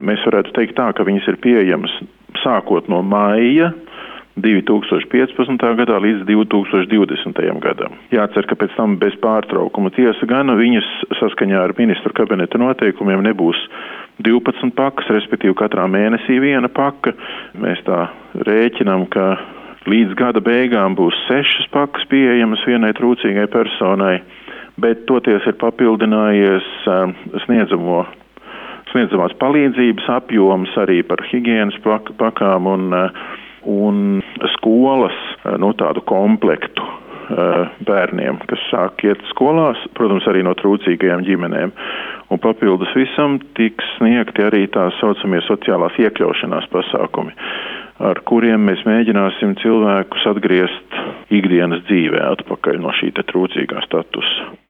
Mēs varētu teikt tā, ka viņas ir pieejamas sākot no maija 2015. gadā līdz 2020. gadam. Jācer, ka pēc tam bez pārtraukuma. Tiesa gan viņas saskaņā ar ministru kabineta noteikumiem nebūs 12 pakas, respektīvi katrā mēnesī viena paka. Mēs tā rēķinām, ka līdz gada beigām būs 6 pakas pieejamas vienai trūcīgai personai, bet toties ir papildinājies sniedzamās palīdzības apjoms arī par higienas pakām un skolas tādu komplektu bērniem, kas sāk iet skolās, protams, arī no trūcīgajām ģimenēm. Un papildus visam tiks sniegti arī tā saucamie sociālās iekļaušanās pasākumi, ar kuriem mēs mēģināsim cilvēkus atgriezt ikdienas dzīvē atpakaļ no šī trūcīgā statusa.